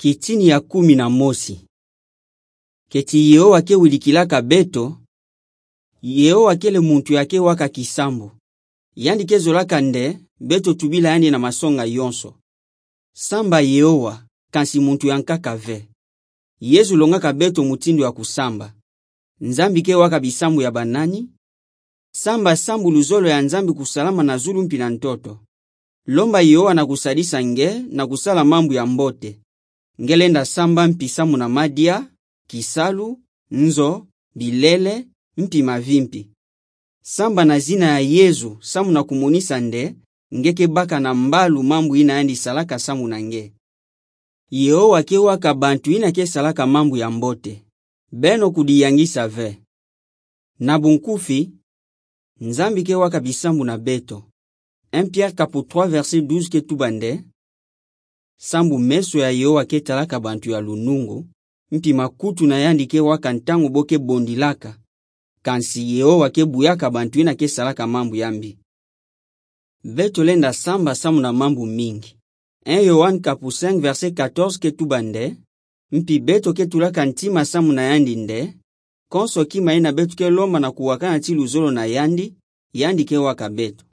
Kitini ya 11. Keti Yehowa ke wilikilaka beto, Yehowa kele muntu yake waka kisambu. Yandi kezolaka nde, beto tubila yandi na masonga yonso. Samba Yehowa, kansi muntu yankaka ve. Yesu longaka beto mutindo ya kusamba. Nzambi ke waka bisambu ya banani. Samba sambu luzolo ya nzambi kusalama na zulu mpi na ntoto. Lomba Yehowa na kusadisa nge na kusala mambu ya mbote. Ngelenda samba mpi samu na madia, kisalu, nzo, bilele, mpi mavimpi. Samba na zina ya Yesu samu na kumonisa nde, ngeke baka na mbalu mambu ina yandi salaka samu na nge. Yehowa ke waka bantu ina ke salaka mambu ya mbote. Beno kudiyangisa ve. Nabunkufi, nzambi ke waka bisambu na beto. 1 Pierre kapu 3 verset 12 ke tubande. Sambu meso ya Yehowa ke talaka bantu ya lunungu. Mpi makutu na yandi ke waka ntangu boke bondilaka. Kansi Yehowa ke buyaka bantu ina ke salaka mambu yambi. Beto lenda samba samu na mambu mingi. 1 Yohane kapu 5 verset 14 ke tubande. Mpi beto ke tulaka ntima samu na yandi nde. Konso kima ina beto ke lomba na kuwakana tilu zolo na yandi ke waka beto.